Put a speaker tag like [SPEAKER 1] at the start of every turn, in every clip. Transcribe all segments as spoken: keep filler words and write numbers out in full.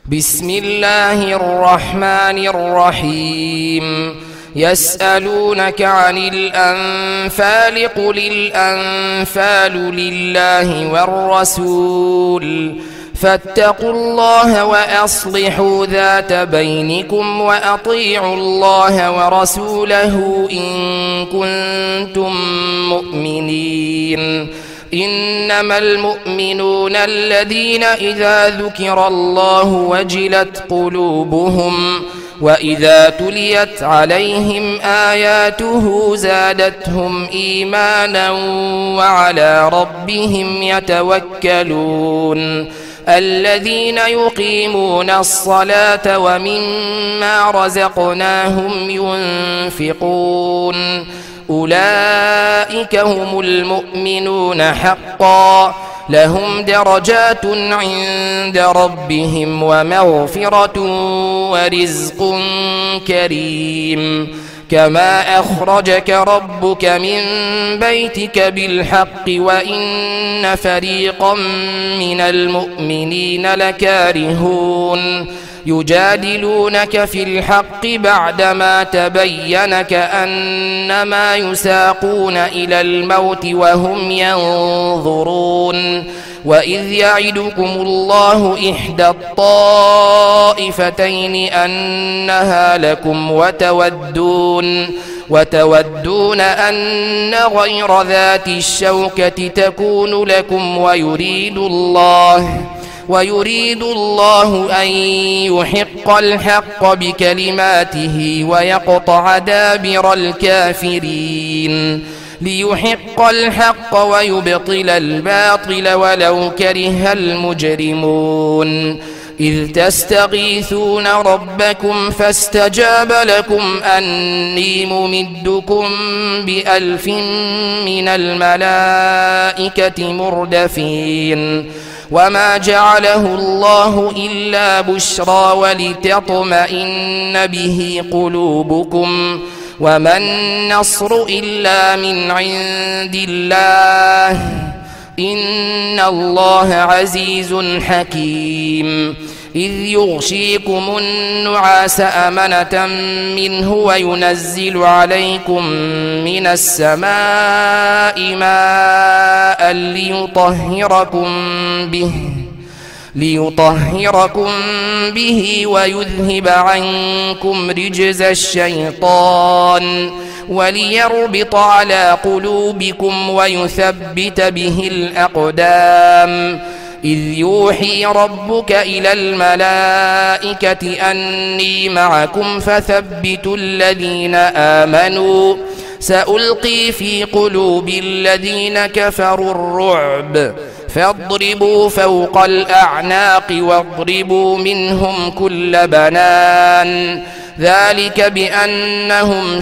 [SPEAKER 1] بسم الله الرحمن الرحيم يسألونك عن الأنفال قل الأنفال لله والرسول فاتقوا الله وأصلحوا ذات بينكم وأطيعوا الله ورسوله إن كنتم مؤمنين إنما المؤمنون الذين إذا ذكر الله وجلت قلوبهم وإذا تليت عليهم آياته زادتهم إيمانا وعلى ربهم يتوكلون الذين يقيمون الصلاة ومما رزقناهم ينفقون أولئك هم المؤمنون حقا لهم درجات عند ربهم ومغفرة ورزق كريم كما أخرجك ربك من بيتك بالحق وإن فريقا من المؤمنين لكارهون يجادلونك في الحق بعدما تبين كأنما يساقون إلى الموت وهم ينظرون وإذ يعدكم الله إحدى الطائفتين أنها لكم وتودون وتودون أن غير ذات الشوكة تكون لكم ويريد الله ويريد الله أن يحق الحق بكلماته ويقطع دابر الكافرين ليحق الحق ويبطل الباطل ولو كره المجرمون إذ تستغيثون ربكم فاستجاب لكم أني ممدكم بألف من الملائكة مردفين وما جعله الله إلا بشرى ولتطمئن به قلوبكم وما النصر إلا من عند الله إن الله عزيز حكيم إذ يغشيكم النعاس أمنة منه وينزل عليكم من السماء ماء ليطهركم به ليطهركم به ويذهب عنكم رجز الشيطان وليربط على قلوبكم ويثبت به الأقدام إذ يوحي ربك إلى الملائكة أني معكم فثبتوا الذين آمنوا سألقي في قلوب الذين كفروا الرعب فاضربوا فوق الأعناق واضربوا منهم كل بنان ذلك بأنهم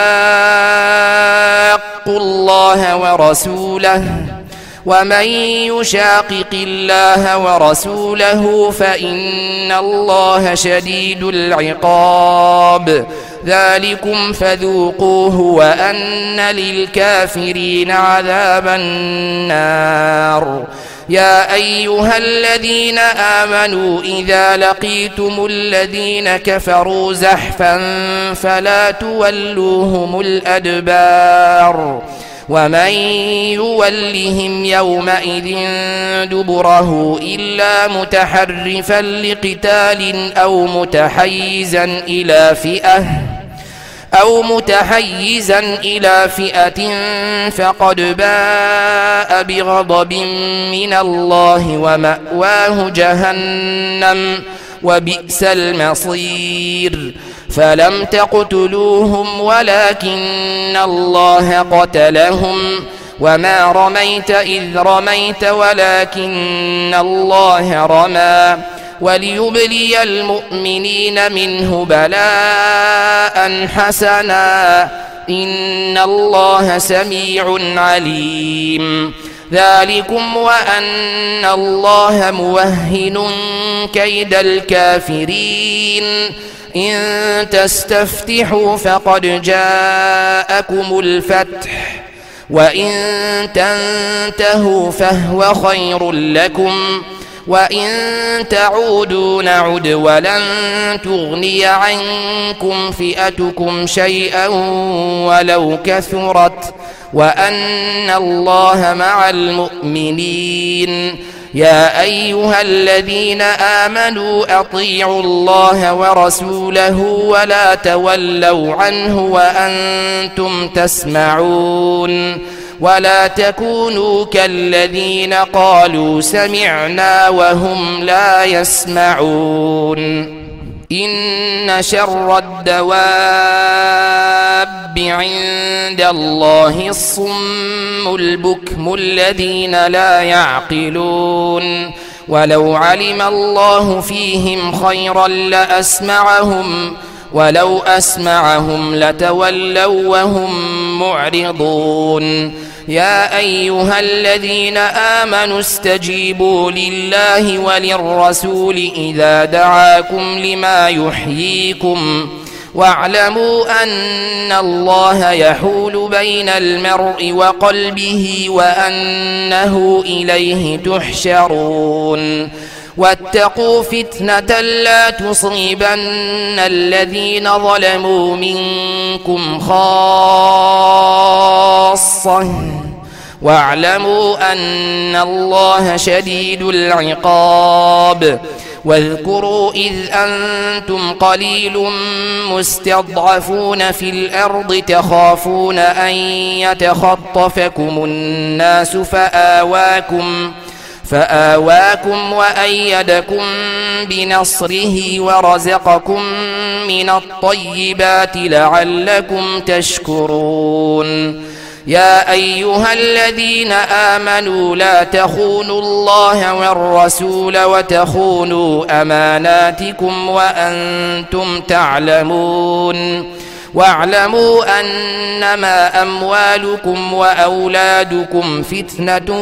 [SPEAKER 1] شاقوا الله ورسوله ومن يشاقق الله ورسوله فإن الله شديد العقاب ذلكم فذوقوه وأن للكافرين عذاب النار يا أيها الذين آمنوا إذا لقيتم الذين كفروا زحفا فلا تولوهم الأدبار ومن يولهم يومئذ دبره إلا متحرفا لقتال أو متحيزا إلى فئة أو متحيزا إلى فئة فقد باء بغضب من الله ومأواه جهنم وبئس المصير فلم تقتلوهم ولكن الله قتلهم وما رميت إذ رميت ولكن الله رمى وليبلي المؤمنين منه بلاء حسنا إن الله سميع عليم ذلكم وأن الله موهن كيد الكافرين إن تستفتحوا فقد جاءكم الفتح وإن تنتهوا فهو خير لكم وإن تعودوا نعد ولن تغني عنكم فئتكم شيئا ولو كثرت وأن الله مع المؤمنين. يا أيها الذين آمنوا أطيعوا الله ورسوله ولا تولوا عنه وأنتم تسمعون ولا تكونوا كالذين قالوا سمعنا وهم لا يسمعون. إن شر الدواب عند الله الصم البكم الذين لا يعقلون. ولو علم الله فيهم خيرا لأسمعهم ولو أسمعهم لتولوا وهم معرضون. يا أيها الذين آمنوا استجيبوا لله وللرسول إذا دعاكم لما يحييكم واعلموا أن الله يحول بين المرء وقلبه وأنه إليه تحشرون. واتقوا فتنة لا تصيبن الذين ظلموا منكم خاصة واعلموا أن الله شديد العقاب. واذكروا إذ أنتم قليل مستضعفون في الأرض تخافون أن يتخطفكم الناس فآواكم فآواكم وأيدكم بنصره ورزقكم من الطيبات لعلكم تشكرون. يا أيها الذين آمنوا لا تخونوا الله والرسول وتخونوا أماناتكم وأنتم تعلمون. واعلموا أنما أموالكم وأولادكم فتنة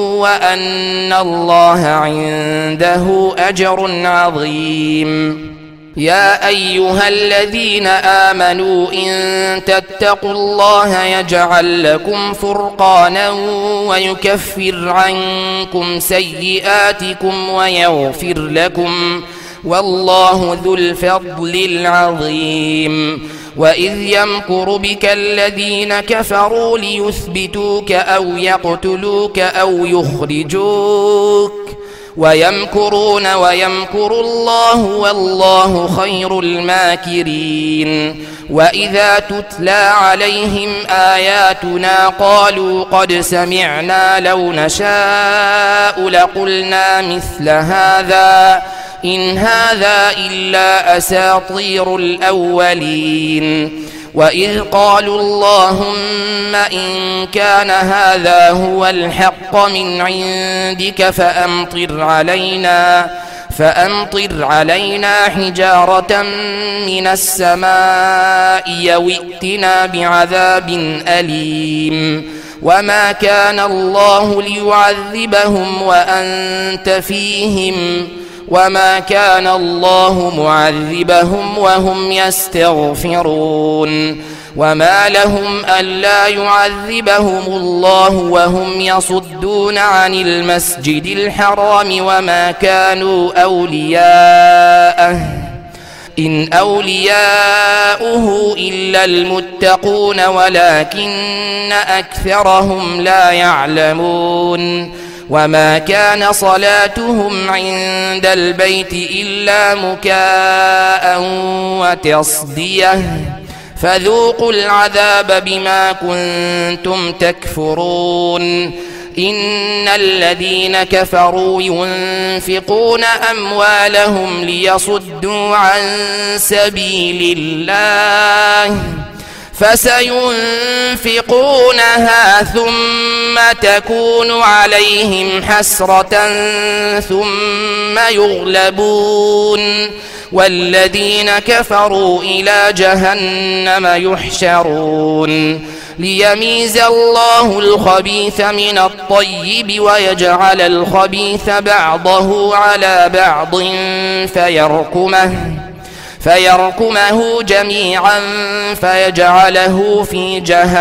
[SPEAKER 1] وأن الله عنده أجر عظيم. يا أيها الذين آمنوا إن تتقوا الله يجعل لكم فرقانا ويكفر عنكم سيئاتكم ويغفر لكم والله ذو الفضل العظيم. وإذ يمكر بك الذين كفروا ليثبتوك أو يقتلوك أو يخرجوك ويمكرون ويمكر الله والله خير الماكرين. وإذا تتلى عليهم آياتنا قالوا قد سمعنا لو نشاء لقلنا مثل هذا إن هذا إلا أساطير الأولين. وإذ قالوا اللهم إن كان هذا هو الحق من عندك فأمطر علينا فأمطر علينا حجارة من السماء أو ائتنا بعذاب أليم. وما كان الله ليعذبهم وأنت فيهم وما كان الله معذبهم وهم يستغفرون. وما لهم ألا يعذبهم الله وهم يصدون عن المسجد الحرام وما كانوا أولياءه إن أولياؤه إلا المتقون ولكن أكثرهم لا يعلمون. وما كان صلاتهم عند البيت إلا مكاء وتصدية فذوقوا العذاب بما كنتم تكفرون. إن الذين كفروا ينفقون أموالهم ليصدوا عن سبيل الله فسينفقونها ثم تكون عليهم حسرة ثم يغلبون والذين كفروا إلى جهنم يحشرون. ليميز الله الخبيث من الطيب ويجعل الخبيث بعضه على بعض فيركمه فيركمه جميعا فيجعله في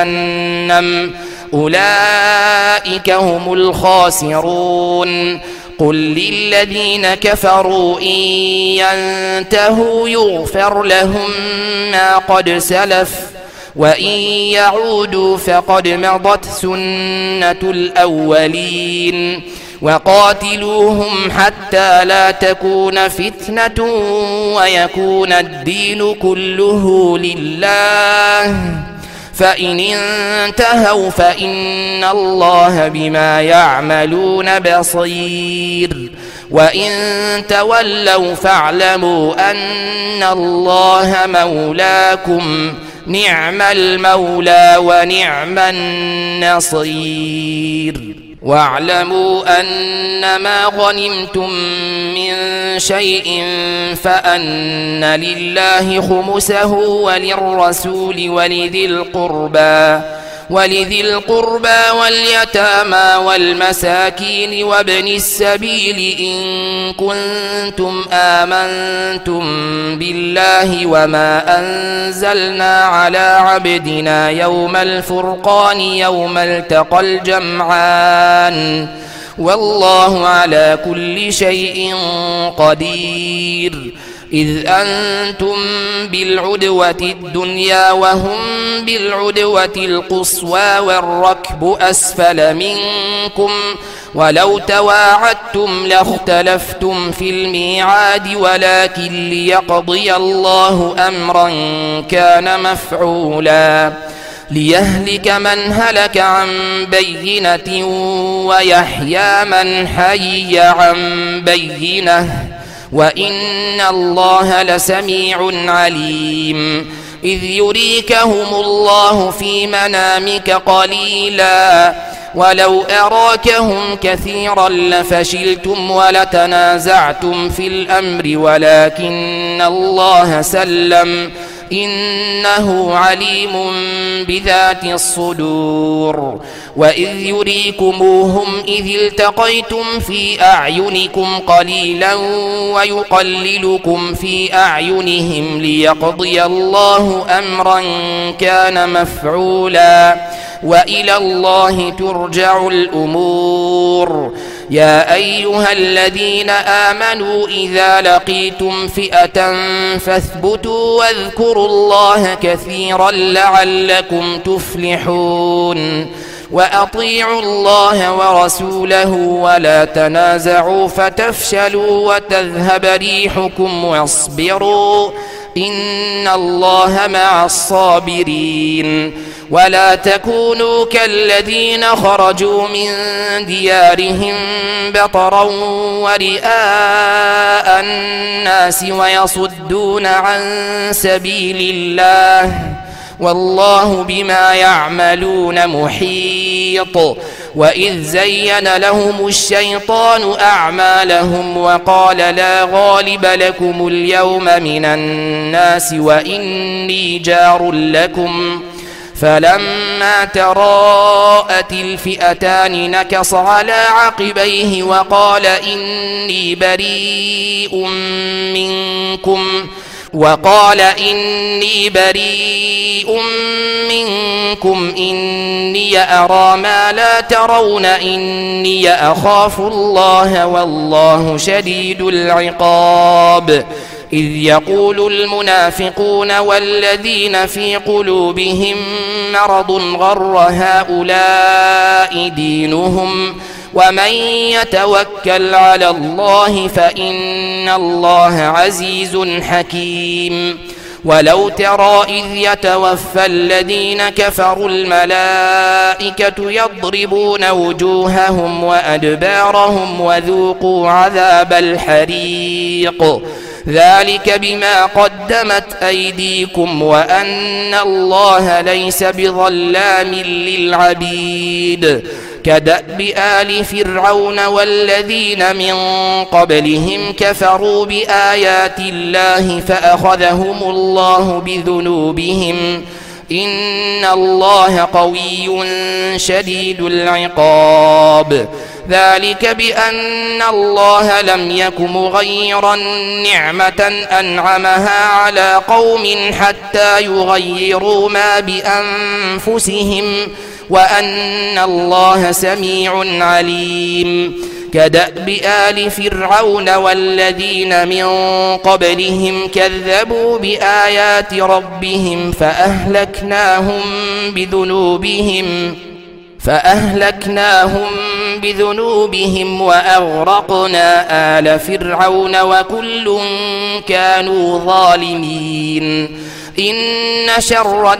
[SPEAKER 1] جهنم أولئك هم الخاسرون. قل للذين كفروا إن ينتهوا يغفر لهم ما قد سلف وإن يعودوا فقد مضت سنة الأولين وقاتلوهم حتى لا تكون فتنة ويكون الدين كله لله فإن انتهوا فإن الله بما يعملون بصير وإن تولوا فاعلموا أن الله مولاكم نعم المولى ونعم النصير واعلموا أنما غنمتم من شيء فأن لله خمسه وللرسول ولذي القربى ولذي القربى واليتامى والمساكين وابن السبيل إن كنتم آمنتم بالله وما أنزلنا على عبدنا يوم الفرقان يوم التقى الجمعان والله على كل شيء قدير إذ أنتم بالعدوة الدنيا وهم بالعدوة القصوى والركب أسفل منكم ولو تواعدتم لاختلفتم في الميعاد ولكن ليقضي الله أمرا كان مفعولا ليهلك من هلك عن بينة ويحيى من حي عن بينة وإن الله لسميع عليم إذ يريكهم الله في منامك قليلا ولو أراكهم كثيرا لفشلتم ولتنازعتم في الأمر ولكن الله سلم إنه عليم بذات الصدور وإذ يريكموهم إذ التقيتم في أعينكم قليلا ويقللكم في أعينهم ليقضي الله أمرا كان مفعولا وإلى الله ترجع الأمور يا أيها الذين آمنوا إذا لقيتم فئة فاثبتوا واذكروا الله كثيرا لعلكم تفلحون وأطيعوا الله ورسوله ولا تنازعوا فتفشلوا وتذهب ريحكم واصبروا إن الله مع الصابرين ولا تكونوا كالذين خرجوا من ديارهم بطرا ورئاء الناس ويصدون عن سبيل الله والله بما يعملون محيط وإذ زين لهم الشيطان أعمالهم وقال لا غالب لكم اليوم من الناس وإني جار لكم فلما تراءت الفئتان نكص على عقبيه وقال إني بريء منكم وقال إني بريء منكم إني أرى ما لا ترون إني أخاف الله والله شديد العقاب إذ يقول المنافقون والذين في قلوبهم مرض غر هؤلاء دينهم ومن يتوكل على الله فإن الله عزيز حكيم ولو ترى إذ يتوفى الذين كفروا الملائكة يضربون وجوههم وأدبارهم وذوقوا عذاب الحريق ذلك بما قدمت أيديكم وأن الله ليس بظلام للعبيد كدأب آل فرعون والذين من قبلهم كفروا بآيات الله فأخذهم الله بذنوبهم إن الله قوي شديد العقاب ذلك بأن الله لم يك مغيرا نعمة أنعمها على قوم حتى يغيروا ما بأنفسهم وأن الله سميع عليم كدأب آل فرعون والذين من قبلهم كذبوا بآيات ربهم فأهلكناهم بذنوبهم فأهلكناهم بذنوبهم وأغرقنا آل فرعون وكل كانوا ظالمين إن شر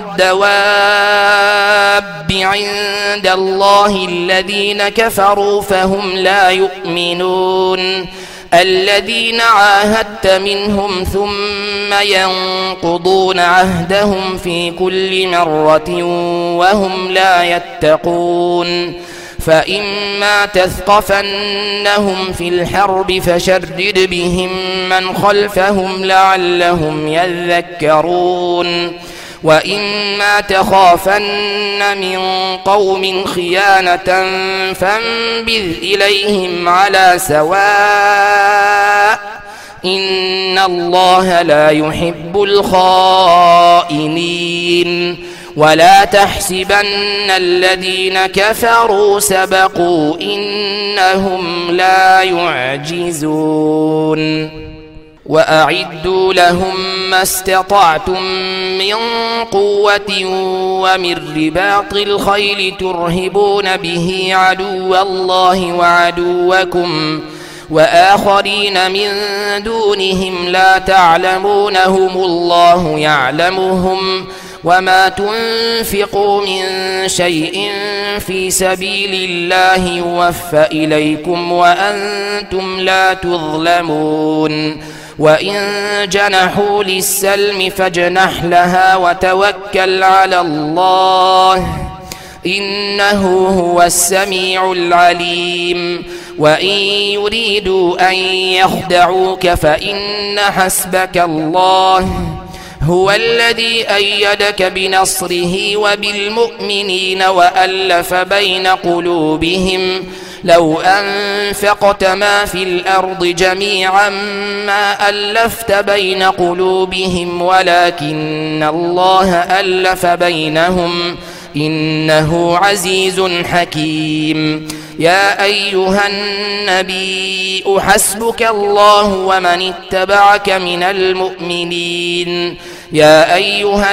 [SPEAKER 1] الدواب عند الله الذين كفروا فهم لا يؤمنون الذين عاهدت منهم ثم ينقضون عهدهم في كل مرة وهم لا يتقون فإما تثقفنهم في الحرب فشرد بهم من خلفهم لعلهم يذكرون وإما تخافن من قوم خيانة فانبذ إليهم على سواء إن الله لا يحب الخائنين ولا تحسبن الذين كفروا سبقوا إنهم لا يعجزون وأعدوا لهم ما استطعتم من قوة ومن رباط الخيل ترهبون به عدو الله وعدوكم وآخرين من دونهم لا تعلمونهم الله يعلمهم وما تنفقوا من شيء في سبيل الله يوفى إليكم وأنتم لا تظلمون وإن جنحوا للسلم فاجنح لها وتوكل على الله إنه هو السميع العليم وإن يريدوا أن يخدعوك فإن حسبك الله هو الذي أيدك بنصره وبالمؤمنين وألف بين قلوبهم لو أنفقت ما في الأرض جميعا ما ألفت بين قلوبهم ولكن الله ألف بينهم إنه عزيز حكيم يا أيها النبي حسبك الله ومن اتبعك من المؤمنين يا أيها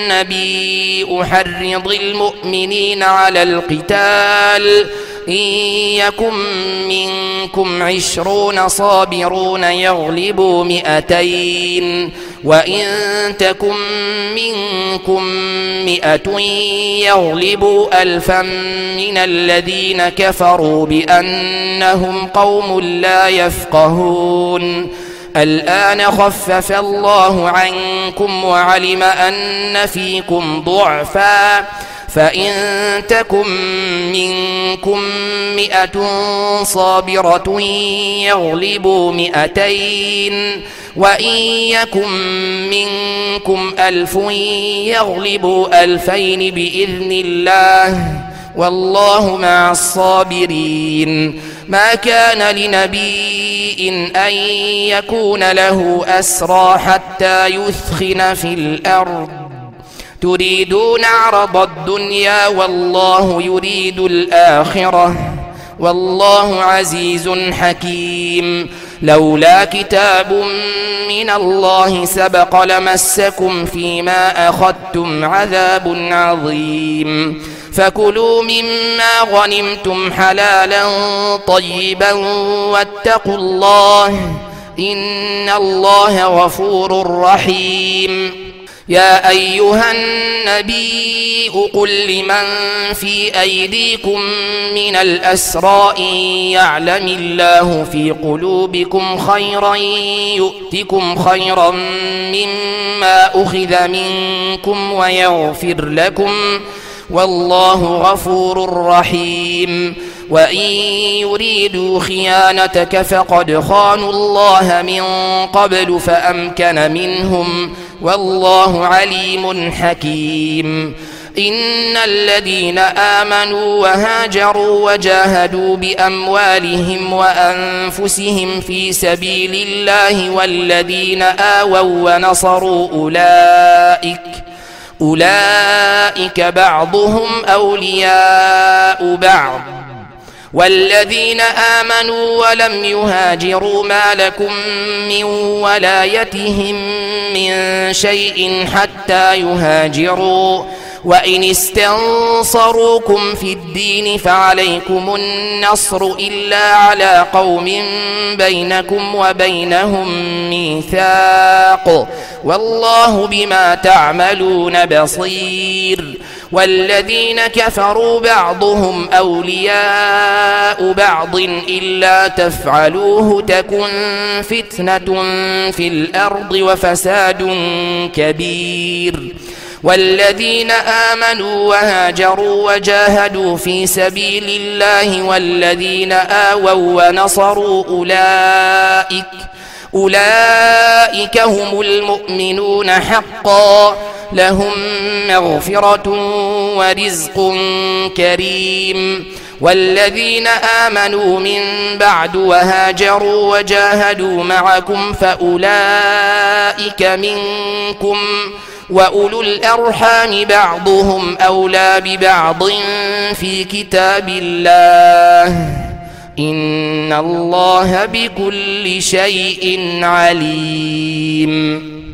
[SPEAKER 1] النبي حرض المؤمنين على القتال إن يكن منكم عشرون صابرون يغلبوا مئتين وإن تكن منكم مئة يغلبوا ألفا من الذين كفروا بأنهم قوم لا يفقهون الآن خفف الله عنكم وعلم أن فيكم ضعفا فإن تكن منكم مئة صابرة يغلبوا مئتين وإن يكن منكم ألف يغلبوا ألفين بإذن الله والله مع الصابرين ما كان لنبي أن يكون له أسرى حتى يثخن في الأرض تريدون عرض الدنيا والله يريد الآخرة والله عزيز حكيم لولا كتاب من الله سبق لمسكم فيما أخذتم عذاب عظيم فكلوا مما غنمتم حلالا طيبا واتقوا الله إن الله غفور رحيم يا أيها النبي قل لمن في أيديكم من الأسرى إن يعلم الله في قلوبكم خيرا يؤتكم خيرا مما أخذ منكم ويغفر لكم والله غفور رحيم وإن يريدوا خيانتك فقد خانوا الله من قبل فأمكن منهم والله عليم حكيم إن الذين آمنوا وهاجروا وجاهدوا بأموالهم وأنفسهم في سبيل الله والذين آووا ونصروا أولئك أولئك بعضهم أولياء بعض والذين آمنوا ولم يهاجروا ما لكم من ولايتهم من شيء حتى يهاجروا وإن استنصروكم في الدين فعليكم النصر إلا على قوم بينكم وبينهم ميثاق والله بما تعملون بصير والذين كفروا بعضهم أولياء بعض إلا تفعلوه تكن فتنة في الأرض وفساد كبير والذين آمنوا وهاجروا وجاهدوا في سبيل الله والذين آووا ونصروا أولئك أولئك هم المؤمنون حقا لهم مغفرة ورزق كريم والذين آمنوا من بعد وهاجروا وجاهدوا معكم فأولئك منكم وأولو الأرحام بعضهم أولى ببعض في كتاب الله إن الله بكل شيء عليم.